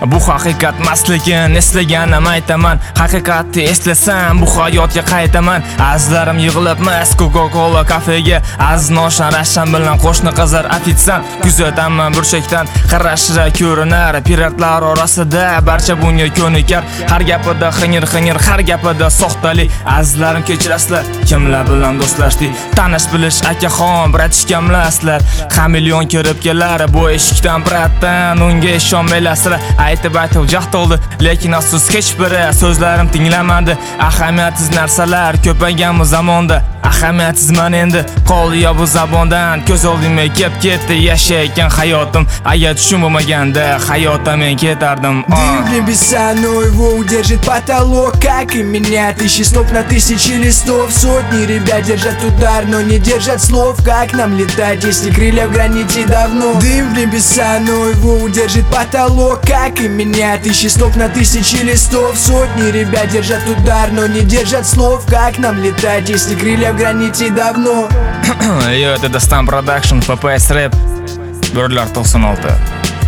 Bu haqiqat emasligin eslaganam aytaman. Haqiqatni eslasam bu hayotga qaytaman. Azlarim yig'ilibmas Coca-Cola kafega. Aznoshan rasham bilan qo'shni qizar ofitsant. Kuzataman burchakdan qarashira ko'rinar. Piratlar orasida barcha bunga ko'nikar. Har gapida xingir, har gapida soxtalik. Azlarim kechirasizlar, kimlar bilan do'stlashdik. Tanish bilish akaxon, bratishkamlasizlar. Hamilyon kirib kelar bu eshikdan bratdan. Unga ishonmaylasizlar. Aytib jaht oldi, lekin afsus hech biri so'zlarim tinglamadi. Ahamiyatsiz narsalar ko'paygan bu zamonda. Ahamiyatizman endi qoldi bu zabondan. Ko'z oldimga kelib ketdi yashayotgan hayotim. Agar tushum bo'lmaganda hayotdan men ketardim. Дым в небеса, но его удержит потолок. Как и меня, тысячи слов на тысячи листов. Сотни ребят держат удар, но не держат слов. Как нам летать, если крылья в граните давно? Дым в небеса, но его удержит потолок. Как и меня, тысячи слов на тысячи листов. Сотни ребят держат удар, но не держат слов. Как нам летать, если крылья в граните давно? Yo, это Dastan Production, PPS Rap. Birlar 96.